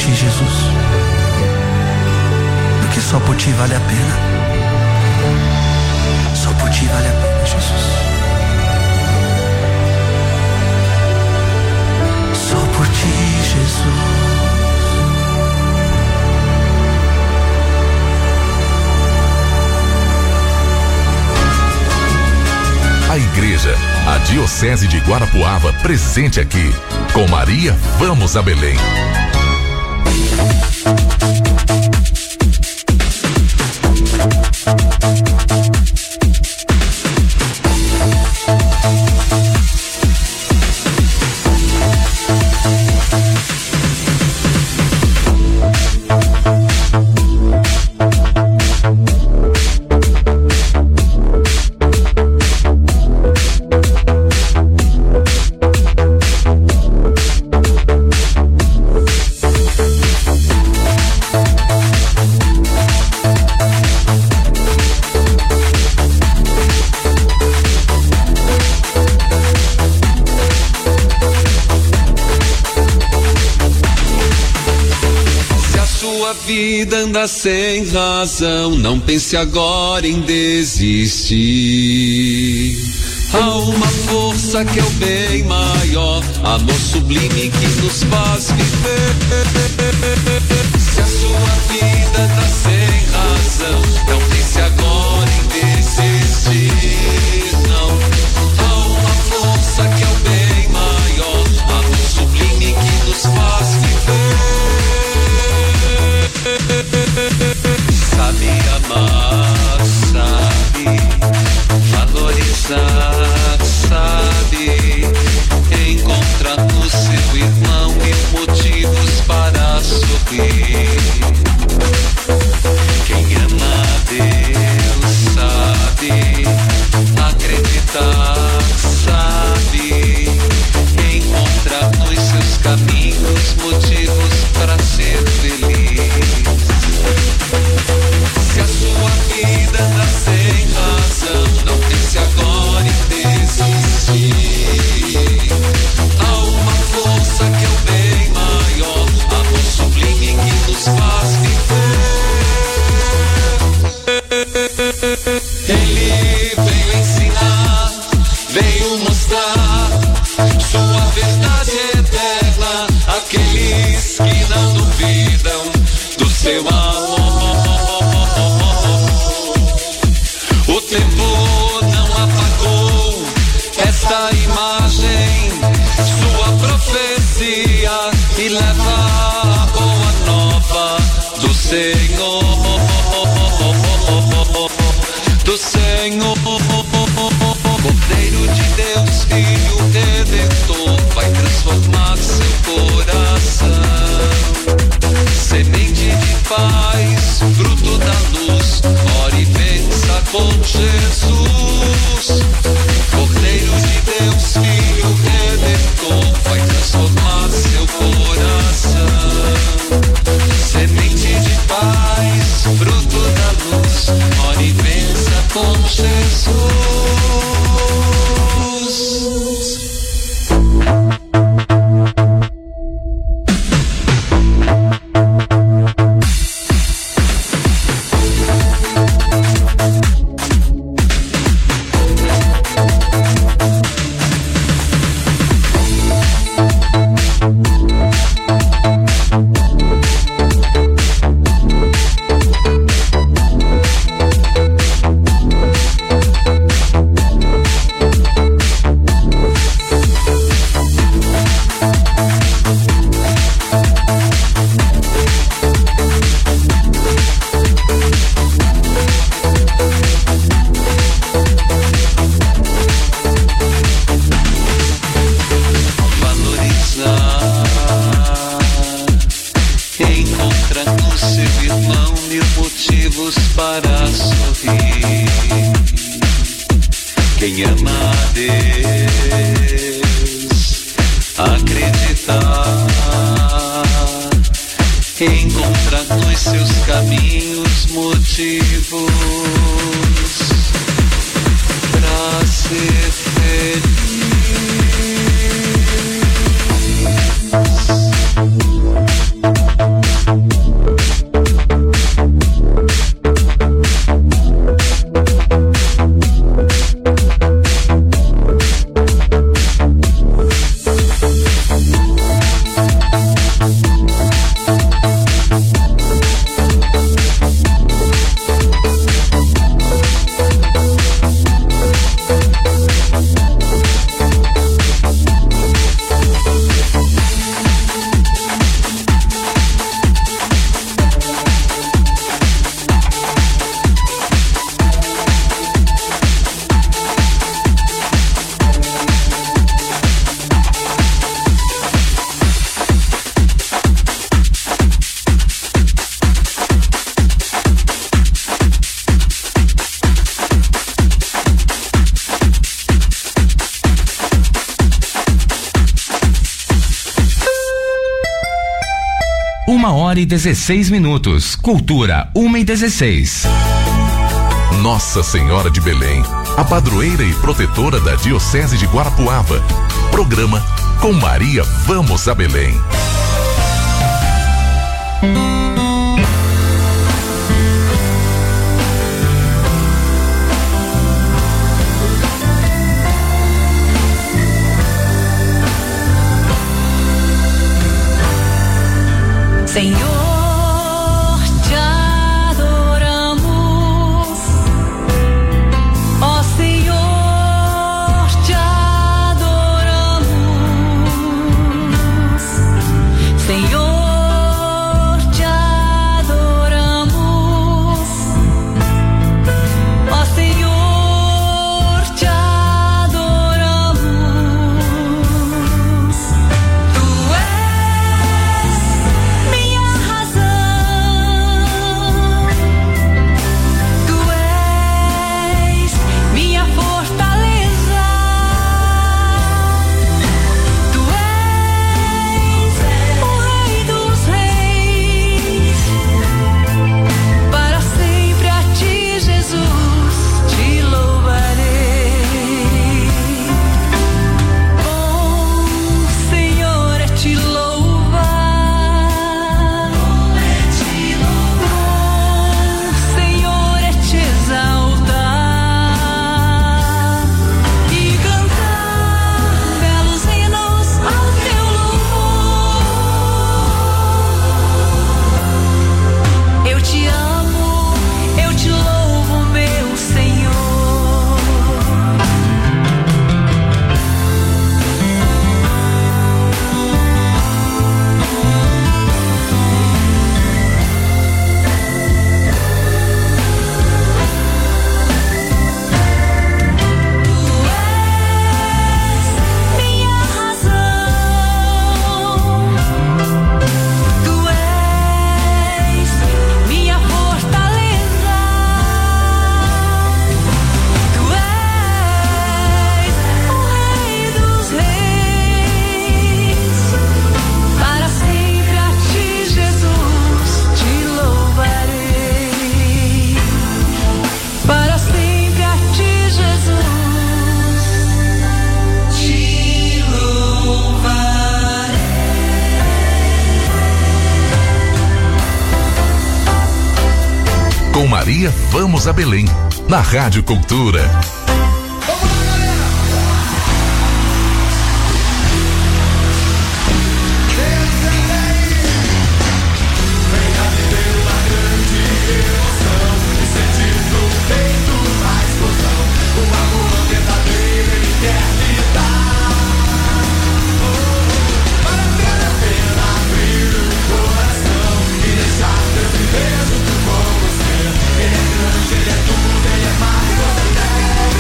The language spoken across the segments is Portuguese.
ti, Jesus. Porque só por ti vale a pena. Só por ti vale a pena, Jesus. Só por ti, Jesus. A igreja, a Diocese de Guarapuava, presente aqui. Com Maria, vamos a Belém. Vida anda sem razão, não pense agora em desistir. Há uma força que é o bem maior, amor sublime que nos faz viver. Se a sua vida anda sem razão, não pense agora em desistir. Não, há uma força que é o bem maior, amor sublime que nos faz viver. Sabe amar, sabe valorizar, sabe encontrar no seu irmão mil motivos para sorrir. Quem ama a Deus sabe acreditar, sabe encontrar nos seus caminhos motivos para ser feliz. Se a sua vida anda sem razão, não pense agora em desistir. Há uma força que é o bem maior, amor sublime que nos faz viver. Ele veio ensinar, veio mostrar sua verdade eterna àqueles que não duvidam do seu amor. O tempo não apagou esta imagem, sua profecia, e leva a boa nova do Senhor, do Senhor. Cordeiro de Deus, Filho Redentor, vai transformar seu coração. Semente de paz, fruto da luz, ore e vença com Jesus. Cordeiro de Deus, Filho Redentor, vai transformar seu coração. Semente de paz, fruto da luz, ore e vença com Jesus. Quem ama a Deus, acreditar, encontrar nos seus caminhos motivos pra ser feliz. 1h16. Cultura 1h16. Nossa Senhora de Belém, a padroeira e protetora da Diocese de Guarapuava. Programa Com Maria Vamos a Belém. Senhor, te adoramos, ó Senhor, te adoramos, Senhor, te adoramos, ó Senhor, te adoramos, Tu és minha razão, Tu és minha fortaleza, Tu és o Rei dos Reis, para sempre a Ti, Jesus, te louvarei. Bom, Senhor, é te louvar, bom, Senhor, é te exaltar e cantar belos hinos ao teu louvor. Eu te amo, eu te louvo, meu Senhor. Minha razão, Tu és minha fortaleza, Tu és o Rei dos Reis, para sempre a Ti, Jesus, te louvarei, para sempre a Ti, Jesus, te louvarei. Com Maria Vamos a Belém. Na Rádio Cultura. Ele é grande, Ele é tudo, Ele é mais, você tem.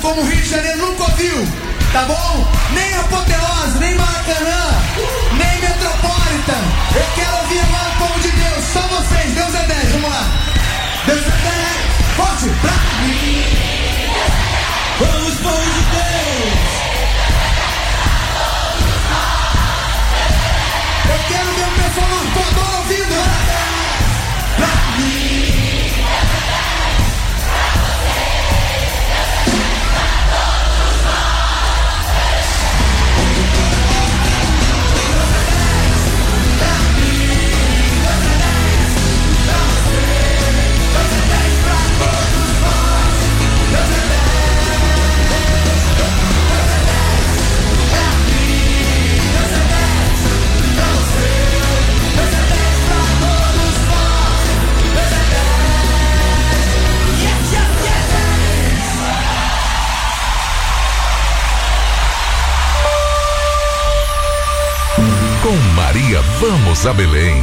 como o Rio de Janeiro nunca ouviu, tá bom? Nem Apoteose, nem Maracanã, nem Metropolitan. Eu quero ouvir agora o povo de Deus, só vocês, Deus é 10, vamos lá. Deus é 10, forte, pra mim. Vamos, povo de Deus. Eu quero ver o pessoal no voador ouvindo. Pra mim. Com Maria, vamos a Belém.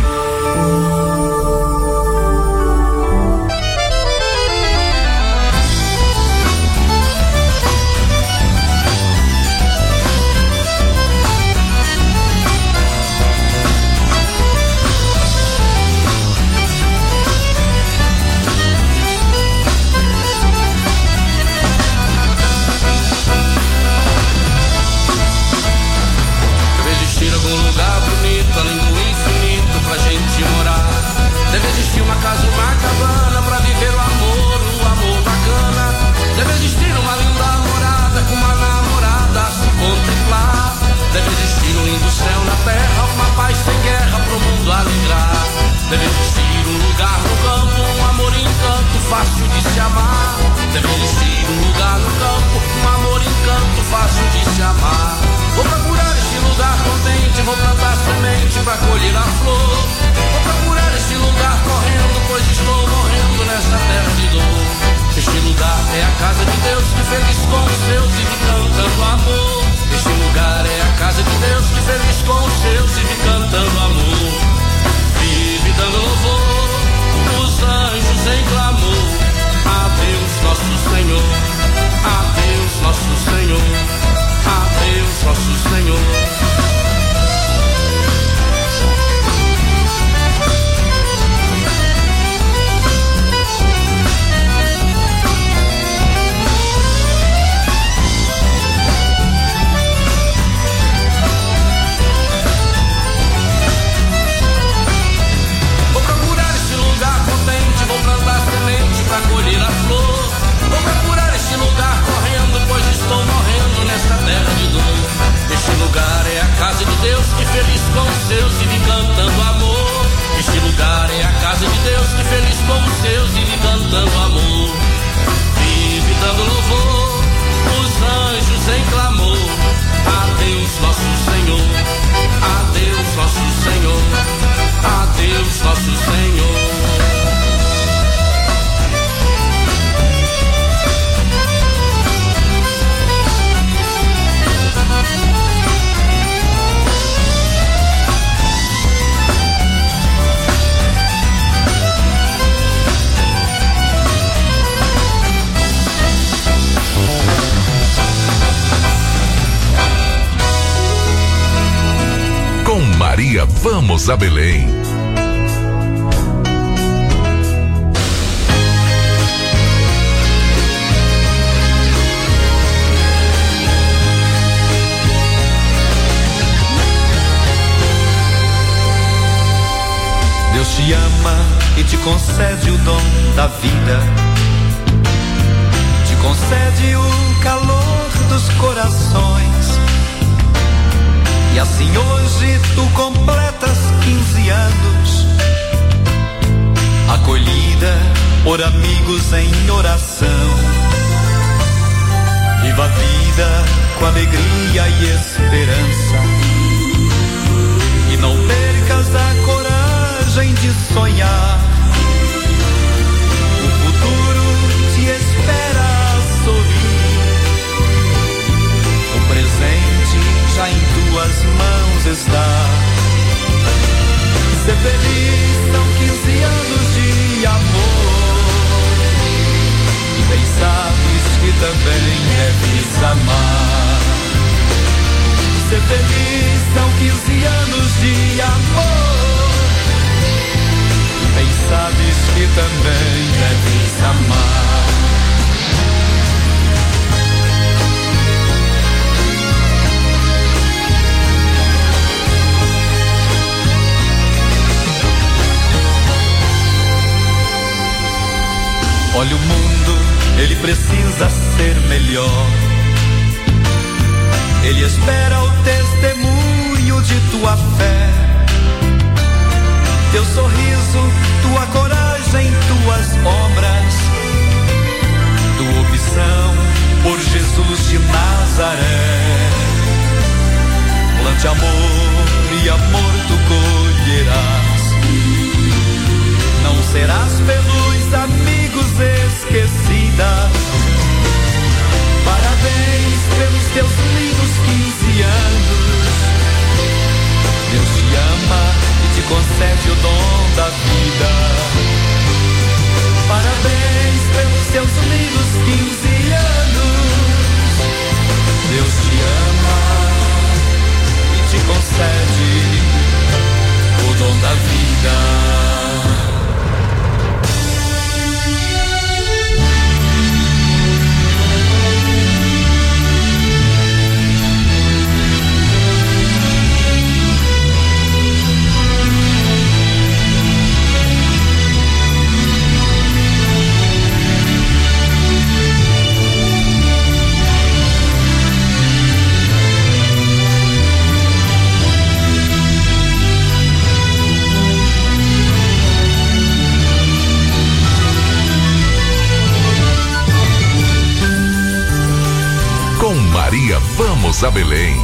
Além do infinito pra gente morar. Deve existir uma casa, uma cabana pra viver o amor bacana. Deve existir uma linda morada com uma namorada a se contemplar. Deve existir um lindo céu na terra, uma paz sem guerra pro mundo alegrar. Deve existir um lugar no campo, um amor e encanto fácil de se amar. Deve existir um lugar no campo, um amor e encanto fácil de se amar. Vou procurar este lugar contente, vou plantar semente pra colher a flor. Vou procurar este lugar correndo, pois estou morrendo nesta terra de dor. Este lugar é a casa de Deus, que feliz com os seus vive cantando amor. Este lugar é a casa de Deus, que feliz com os seus vive cantando amor. Vive dando louvor, os anjos em clamor. A Deus nosso Senhor, a Deus nosso Senhor, a Deus nosso Senhor. Vou procurar este lugar contente, vou plantar semente pra colher a flor. Vou procurar este lugar correndo, pois estou morrendo nesta terra de dor. Este lugar é a casa de Deus, que feliz com os seus vive cantando amor. Este lugar é a casa de Deus, que feliz com os seus vive cantando amor. Vive dando louvor, os anjos em clamor. A Deus nosso Senhor, a Deus nosso Senhor, a Deus nosso Senhor. Com Maria, vamos a Belém. Deus te ama e te concede o dom da vida, te concede o calor dos corações. E assim hoje tu completas 15 anos, acolhida por amigos em oração. Viva a vida com alegria e esperança, e não percas a coragem de sonhar. O futuro te espera a sorrir, o presente já em tuas mãos está. Ser feliz são 15 anos de amor, e bem sabes que também é Olha o mundo, ele precisa ser melhor. Ele espera o testemunho de tua fé, teu sorriso, tua coragem, tuas obras, tua opção por Jesus de Nazaré. Plante amor e amor tu colherás. Não serás pelos amigos esquecida. Parabéns pelos teus lindos 15 anos. Deus te ama e te concede o dom da vida. Parabéns pelos teus lindos 15 anos. Deus te ama e te concede o dom da vida. Com Maria, vamos a Belém.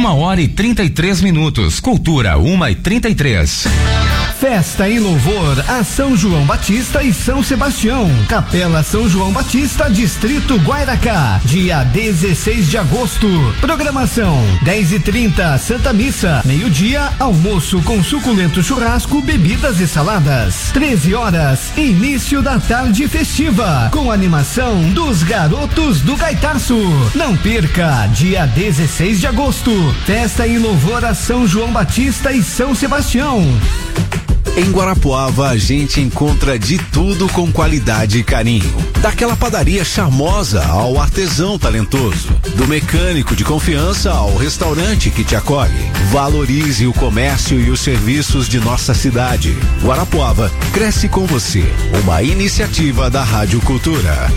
1h33. Cultura 1h33. Festa em louvor a São João Batista e São Sebastião. Capela São João Batista, Distrito Guairacá. Dia 16 de agosto. Programação: 10h30, Santa Missa. Meio-dia, almoço com suculento churrasco, bebidas e saladas. 13 horas, início da tarde festiva, com animação dos Garotos do Gaitaço. Não perca, dia 16 de agosto. Festa em louvor a São João Batista e São Sebastião. Em Guarapuava a gente encontra de tudo com qualidade e carinho. Daquela padaria charmosa ao artesão talentoso. Do mecânico de confiança ao restaurante que te acolhe. Valorize o comércio e os serviços de nossa cidade. Guarapuava cresce com você. Uma iniciativa da Rádio Cultura.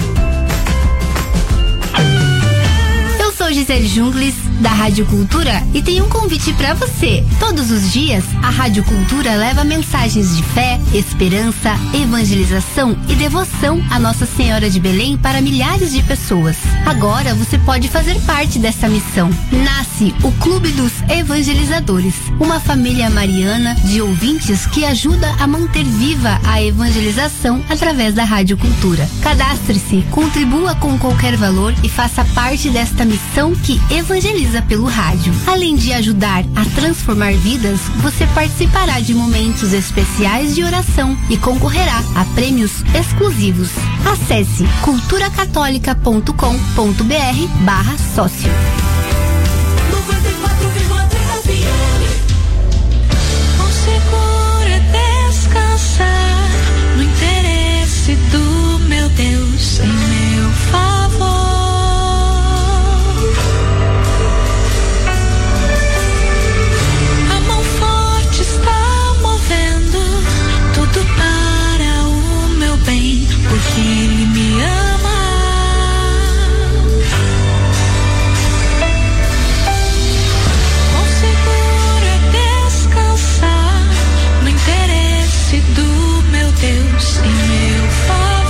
Eu sou Gisele Jungles, da Rádio Cultura, e tenho um convite para você. Todos os dias, a Rádio Cultura leva mensagens de fé, esperança, evangelização e devoção à Nossa Senhora de Belém para milhares de pessoas. Agora você pode fazer parte dessa missão. Nasce o Clube dos Evangelizadores, uma família mariana de ouvintes que ajuda a manter viva a evangelização através da Rádio Cultura. Cadastre-se, contribua com qualquer valor e faça parte desta missão que evangeliza pelo rádio. Além de ajudar a transformar vidas, você participará de momentos especiais de oração e concorrerá a prêmios exclusivos. Acesse culturacatólica.com.br/sócio. O seguro é descansar no interesse do meu Deus em meu favor. Porque Ele me ama. Com seguro é descansar no interesse do meu Deus em meu favor.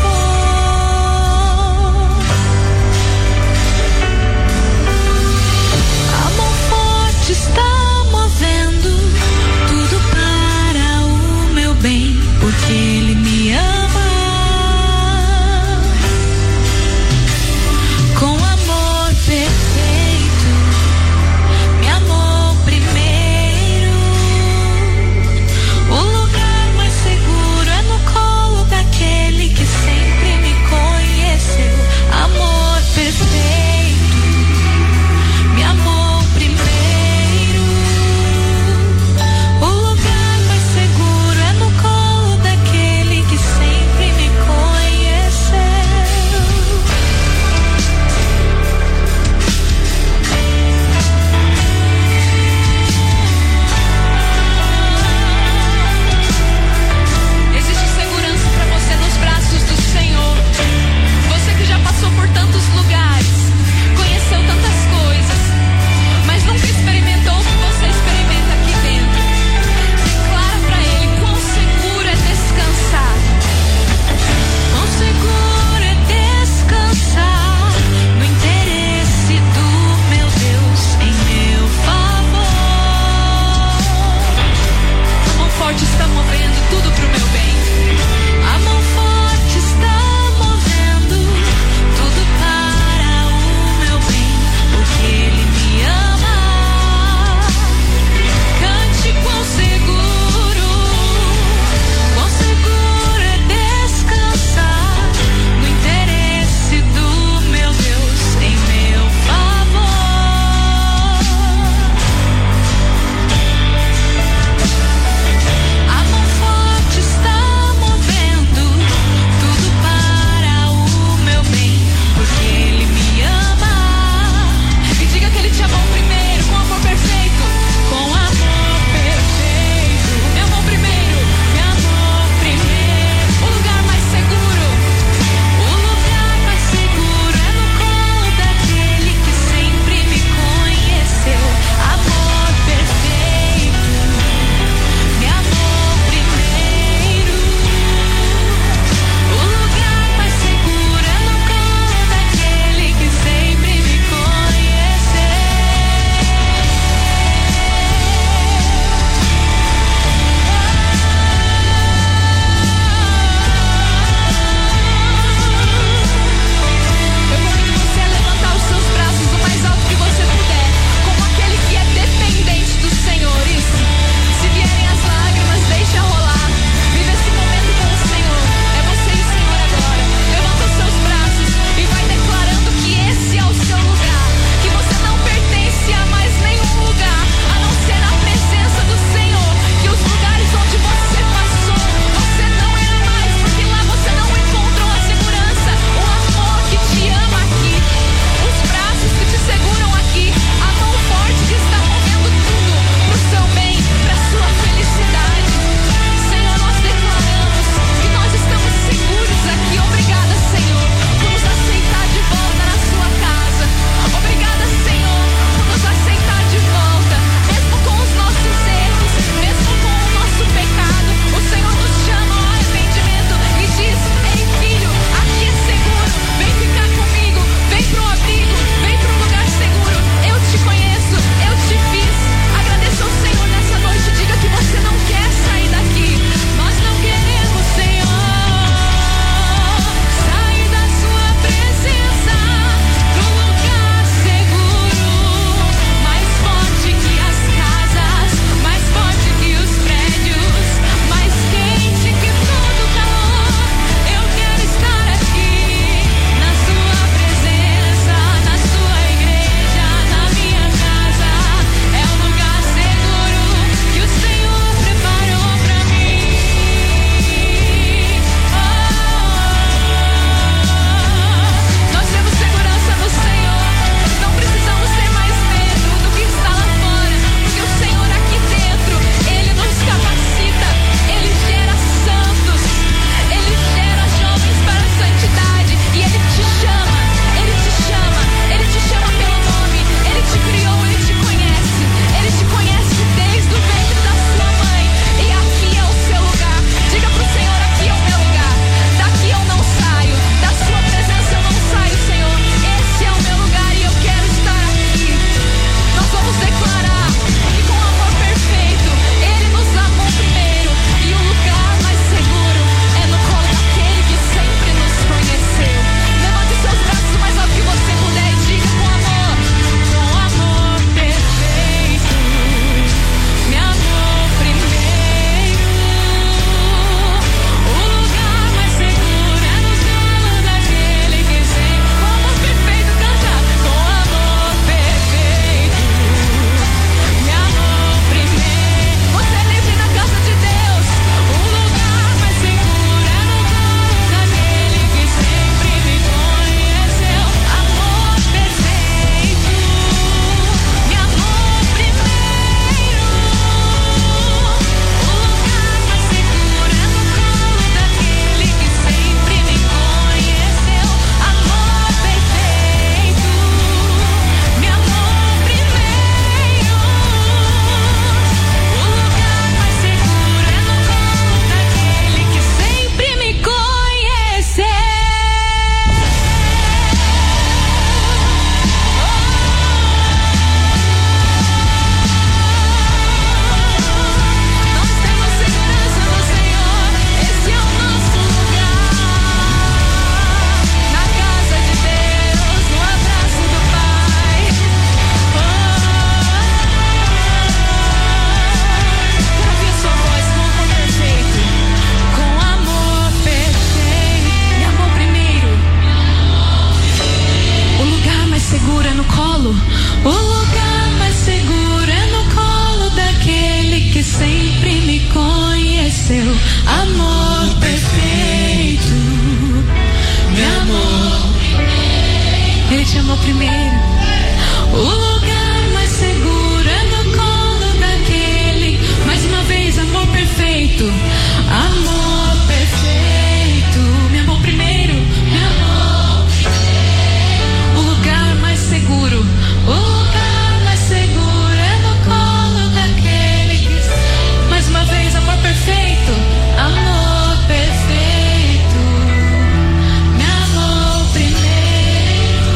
te amou primeiro. O lugar mais seguro é no colo daquele. Mais uma vez, amor perfeito. Amor perfeito. Me amou primeiro. Me amou primeiro. O lugar mais seguro. O lugar mais seguro é no colo daquele que... Mais uma vez, amor perfeito. Amor perfeito. Me amou primeiro.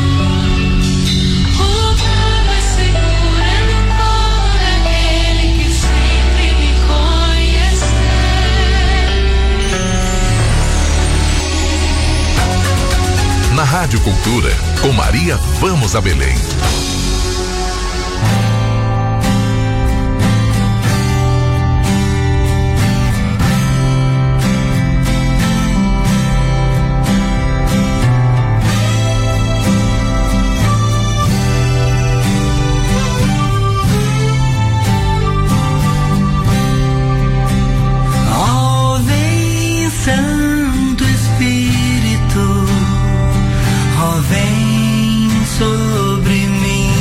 O lugar mais seguro é no colo daquele que sempre me conheceu. Na Rádio Cultura, com Maria Vamos a Belém. Ó, vem Santo Espírito, ó, vem sobre mim.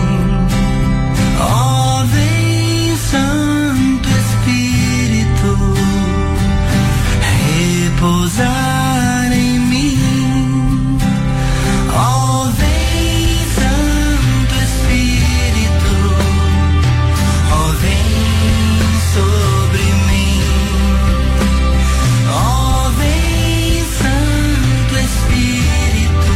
Ó, vem Santo Espírito, repousar em mim. Ó, vem Santo Espírito, ó, vem sobre mim. Ó, vem Santo Espírito,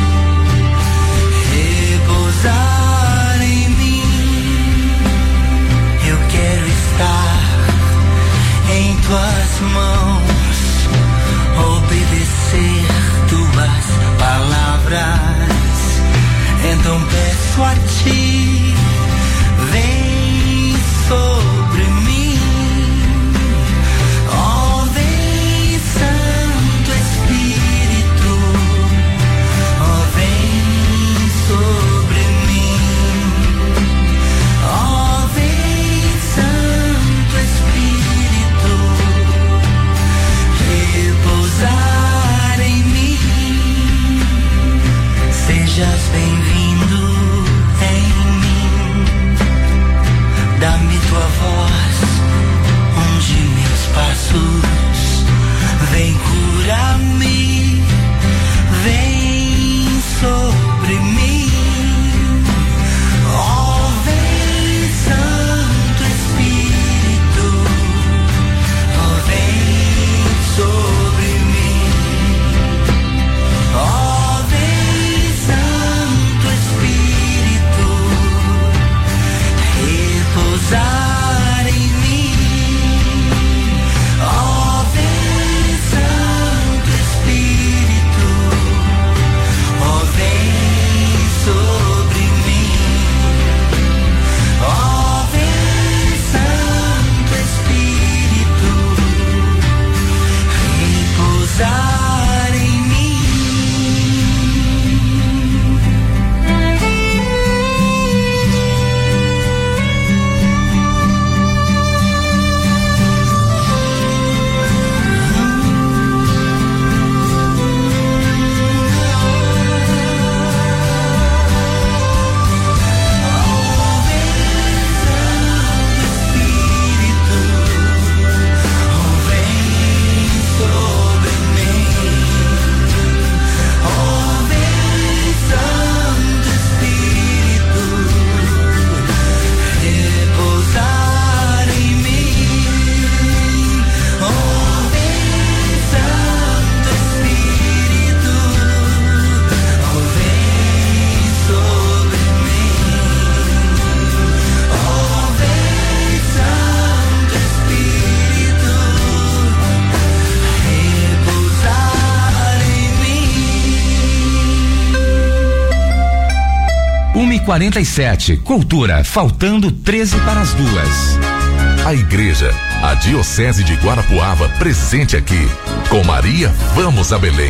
repousar em mim. Eu quero estar em tuas mãos, obedecer tuas palavras. Então peço a ti, vem sobre mim. Ó, vem Santo Espírito, ó, vem sobre mim. Ó, vem Santo Espírito, repousar em mim. Sejas bem-vindo em mim. Dá-me tua voz, unge meus passos. Vem curar-me, vem sobre mim. Ó, vem Santo Espírito, ó, vem sobre mim. Ó, vem Santo Espírito, repousar em mim. Ó, vem Santo Espírito, ó, vem sobre mim. Ó, vem Santo Espírito, repousar em mim. e 47, Cultura, faltando 13 para as 2. A igreja, a Diocese de Guarapuava, presente aqui. Com Maria, vamos a Belém.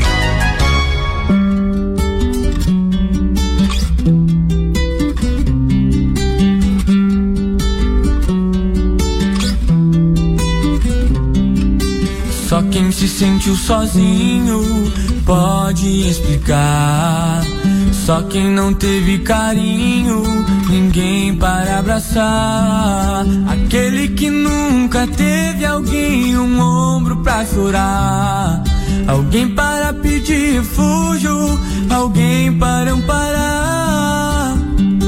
Só quem se sentiu sozinho pode explicar. Só quem não teve carinho, ninguém para abraçar. Aquele que nunca teve alguém, um ombro pra chorar. Alguém para pedir refúgio, alguém para amparar.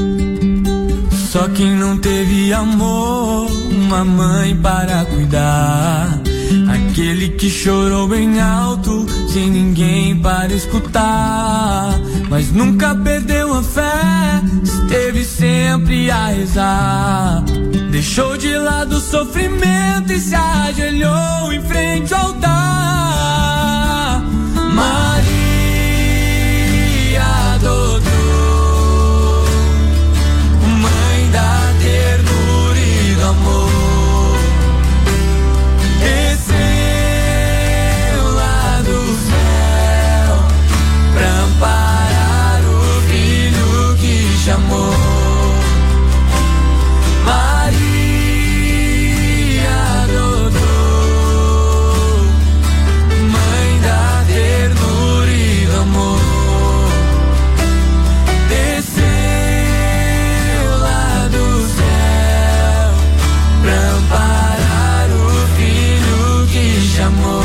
Só quem não teve amor, uma mãe para cuidar. Aquele que chorou bem alto, sem ninguém para escutar. Mas nunca perdeu a fé, esteve sempre a rezar. Deixou de lado o sofrimento e se ajoelhou em frente ao altar. Maria adotou, mãe da ternura e do amor. Desceu lá do céu pra amparar o filho que chamou. Maria adotou, mãe da ternura e do amor. Desceu lá do céu pra amparar o filho que chamou.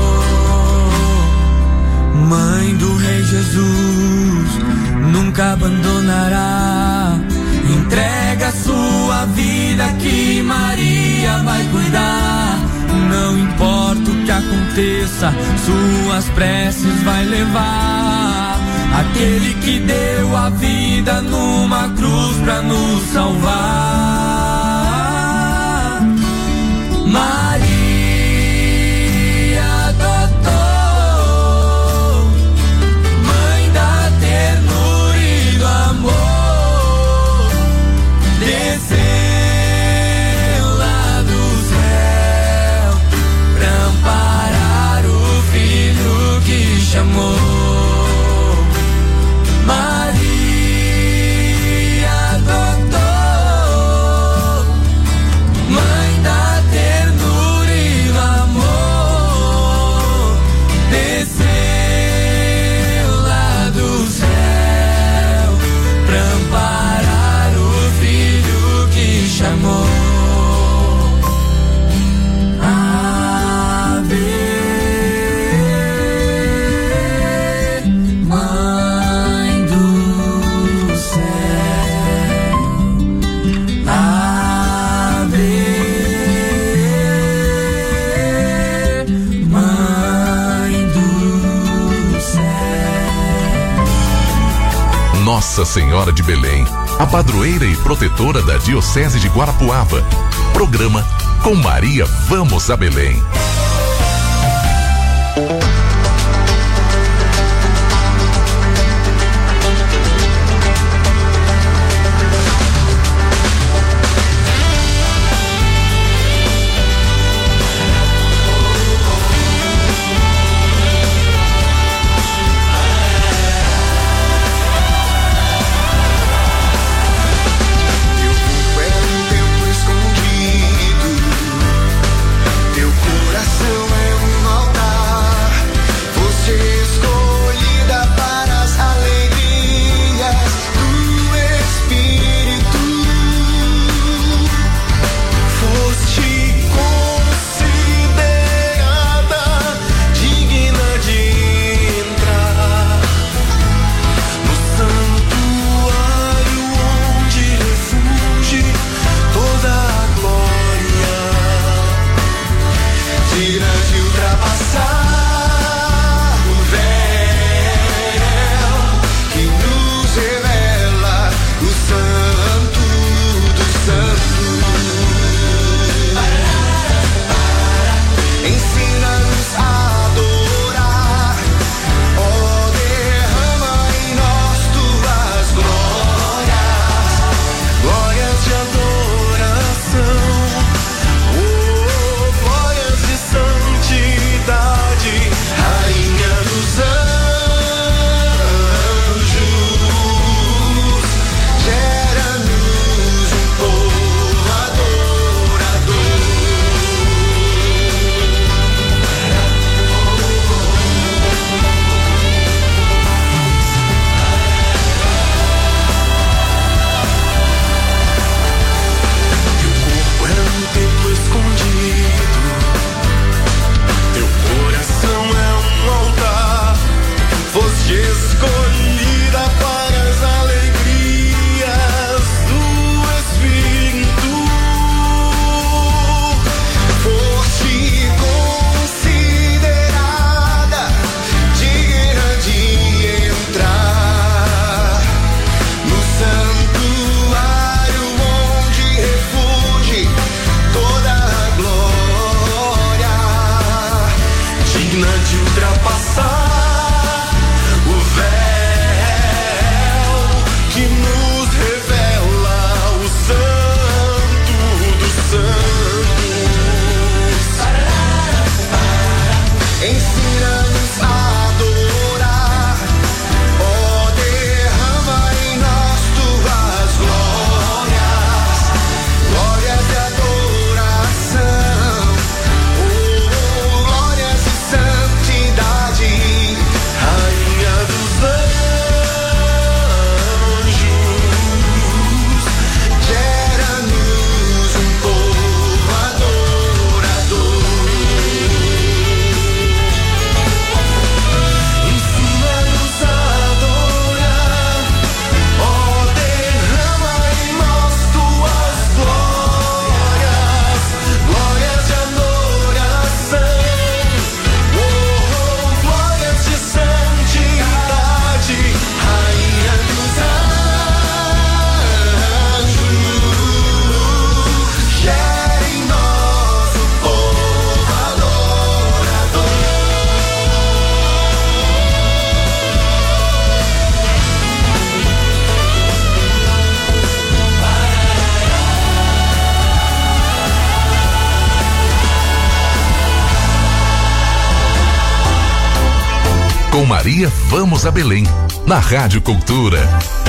Mãe do Rei Jesus, nunca abandonará. Entrega sua vida que Maria vai cuidar. Não importa o que aconteça, suas preces vai levar. Aquele que deu a vida numa cruz pra nos salvar. Maria adotou, mãe da ternura e do amor. Desceu lá do céu pra amparar o filho que chamou. Maria adotou, mãe da ternura e do amor. Desceu lá do céu pra amparar o filho que chamou. Ave, mãe do céu. Ave, mãe do céu. Nossa Senhora de Belém, a padroeira e protetora da Diocese de Guarapuava. Programa Com Maria Vamos a Belém. Teu corpo era um templo escondido, teu coração Maria Vamos a Belém, na Rádio Cultura.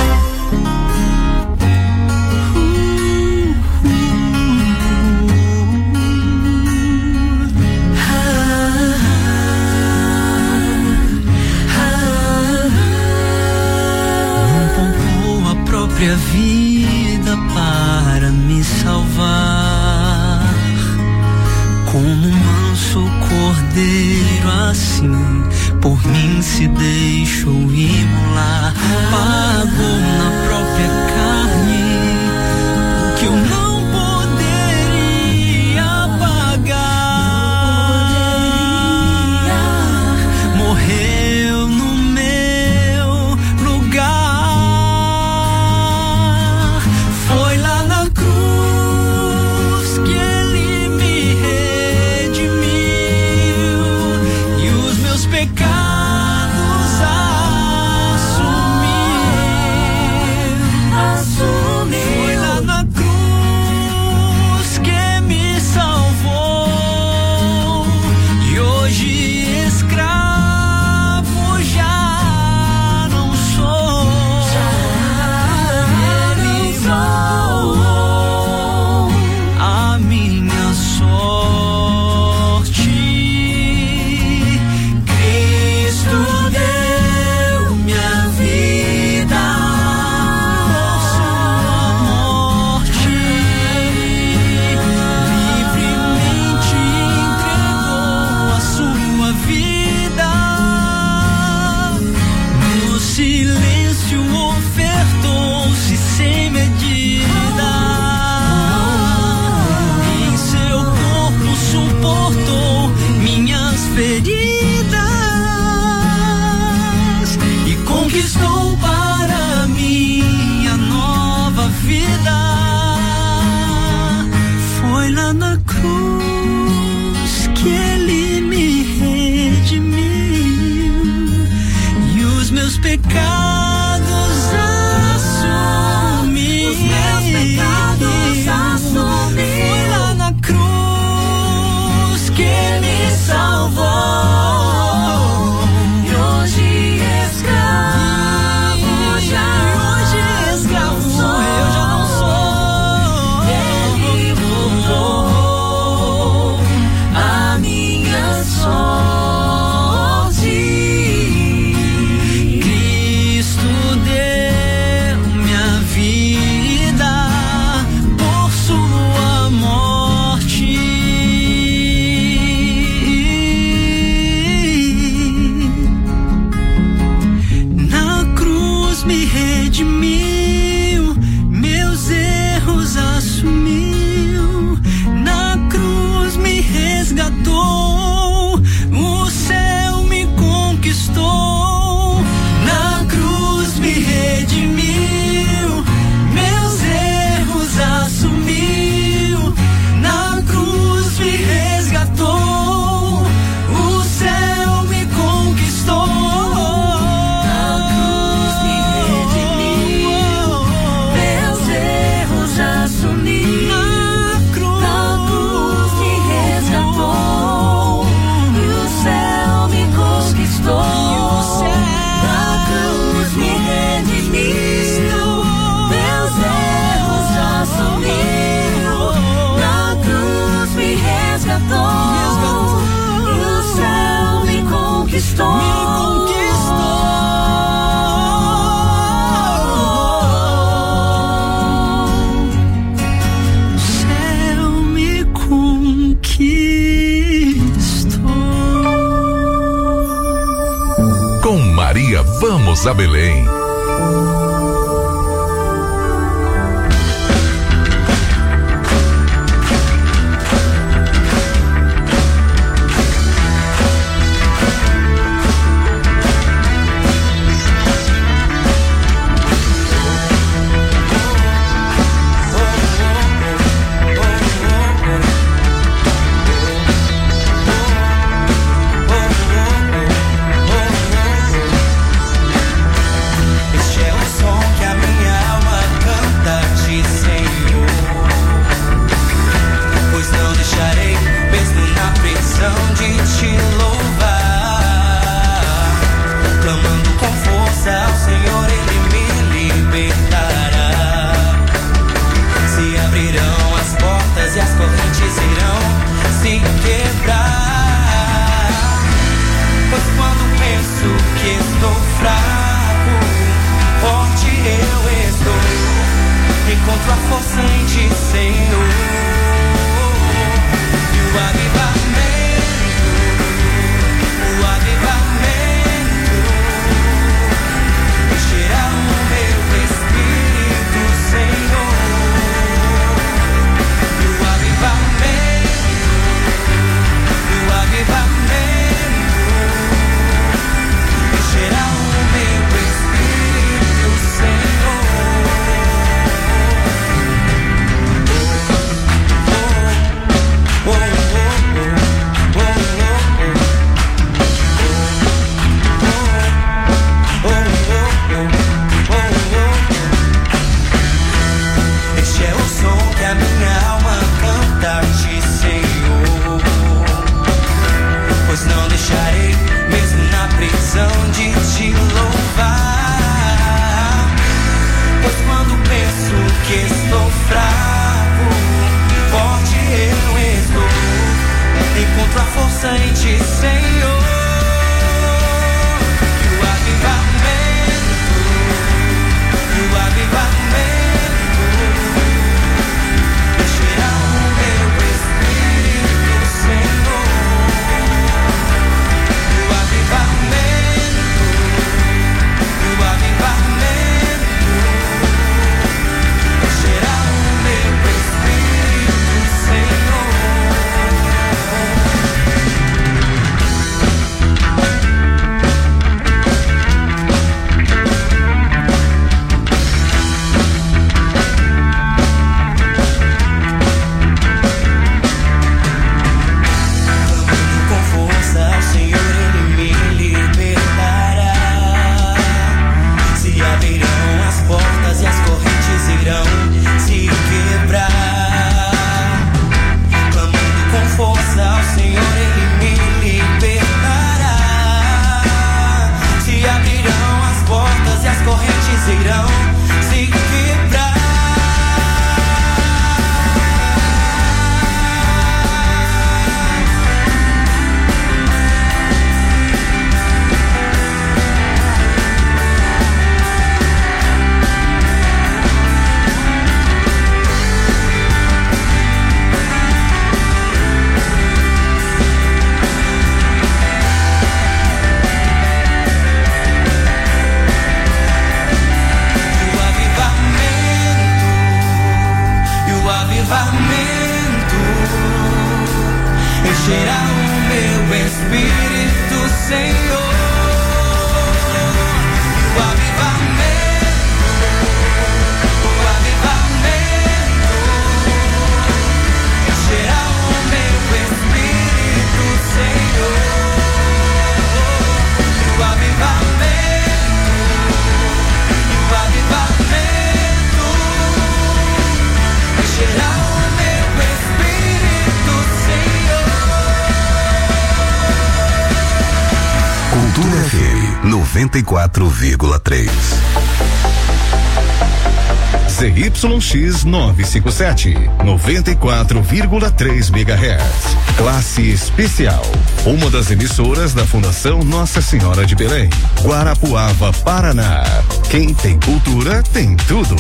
Poupou a própria vida para me salvar, como um manso cordeiro, assim por mim se deixou imolar. Pagou na própria carne o que eu não poderia pagar. Morreu no meu lugar. Foi lá na cruz que ele me redimiu e os meus pecados foi lá na cruz que me salvou, e hoje escravo já não sou. Ele salvou a minha sorte. Cristo deu minha vida. Silêncio ofertou-se sem medida, em seu corpo suportou minhas feridas e conquistou para mim a nova vida. Foi lá na cruz que ele me redimiu e os meus pecados assumi. Os meus pecados assumi. Foi lá na cruz que me salvou, e hoje escravo já. Hoje escravo sou, eu já não sou. Ele mudou a minha sorte. Cristo deu minha vida por sua morte. Na cruz me redimiu, meus erros assumiu. Na cruz me resgatou, o céu me conquistou. Na cruz me redimiu, meus erros assumiu. Na cruz me resgatou, o céu me conquistou. Na cruz me redimiu, meus erros assumi. Na cruz me resgatou, e o céu me conquistou. Na cruz me redimiu, meus erros assumiu. Na cruz me resgatou, e o céu me conquistou. O céu me conquistou. Com Maria Vamos a Belém. Este é o som Encontro a força em ti, Senhor. E o avivamento encherá o meu espírito, Senhor. E o avivamento encherá o meu espírito, Senhor. Este é o som que a minha alma canta a ti, Senhor. Pois não deixarei, mesmo na prisão, de te louvar. Pois quando penso que estou fraco, forte eu estou. Encontro a força em ti, Senhor. E o avivamento encherá o meu espírito, Senhor. E o avivamento encherá o meu espírito, Senhor. Com força ao Senhor, Ele me libertará. Se abrirão as portas e as correntes irão se quebrar. Clamando com força ao Senhor, Ele me libertará. Se abrirão as portas e as correntes irão se quebrar. E o avivamento encherá o meu espírito, Senhor. E o avivamento encherá o meu espírito, Senhor. E o avivamento encherá o meu espírito, Senhor. Cultura FM 94,3. ZYX 957, 94,3 MHz. Classe especial. Uma das emissoras da Fundação Nossa Senhora de Belém. Guarapuava, Paraná. Quem tem cultura tem tudo.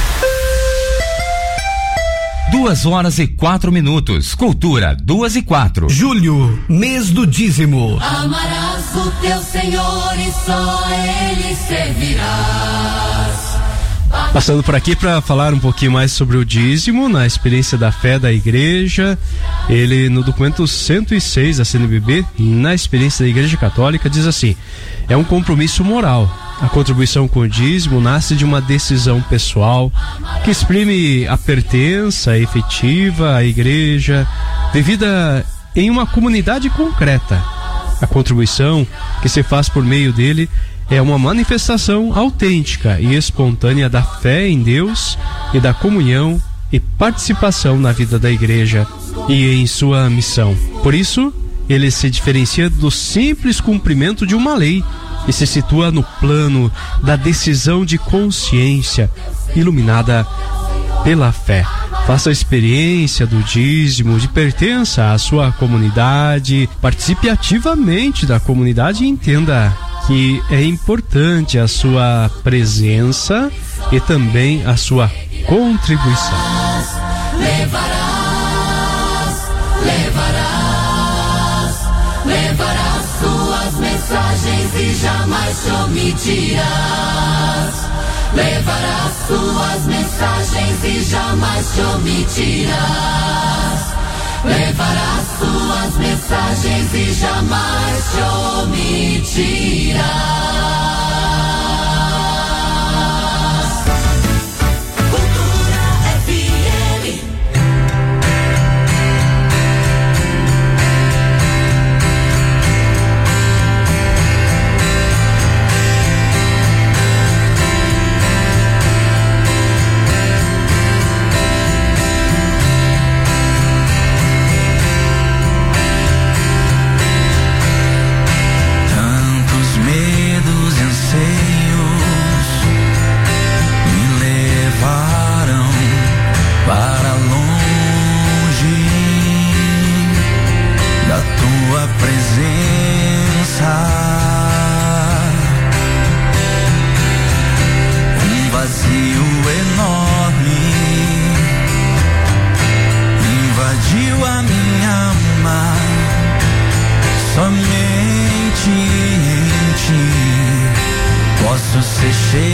2h04. Cultura 2h04. Julho, mês do dízimo. Amarás o teu Senhor e só Ele servirás. Passando por aqui para falar um pouquinho mais sobre o dízimo, na experiência da fé da igreja. Ele, no documento 106 da CNBB, na experiência da Igreja Católica, diz assim: é um compromisso moral. A contribuição com o dízimo nasce de uma decisão pessoal que exprime a pertença efetiva à igreja, vivida em uma comunidade concreta. A contribuição que se faz por meio dele é uma manifestação autêntica e espontânea da fé em Deus e da comunhão e participação na vida da igreja e em sua missão. Por isso, ele se diferencia do simples cumprimento de uma lei e se situa no plano da decisão de consciência iluminada pela fé. Faça a experiência do dízimo, de pertença à sua comunidade, participe ativamente da comunidade e entenda que é importante a sua presença e também a sua contribuição. Levarás suas mensagens e jamais te omitirás. Levarás suas mensagens e jamais te omitirás. Levarás suas mensagens e jamais te omitirás. Somente em ti posso ser cheio